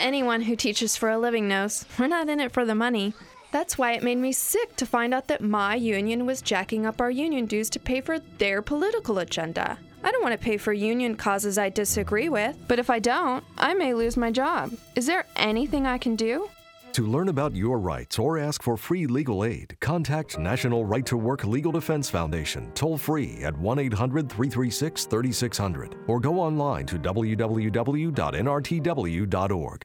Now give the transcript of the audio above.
Anyone who teaches for a living knows we're not in it for the money. That's why it made me sick to find out that my union was jacking up our union dues to pay for their political agenda. I don't want to pay for union causes I disagree with, but if I don't, I may lose my job. Is there anything I can do? To learn about your rights or ask for free legal aid, contact National Right to Work Legal Defense Foundation toll-free at 1-800-336-3600 or go online to www.nrtw.org.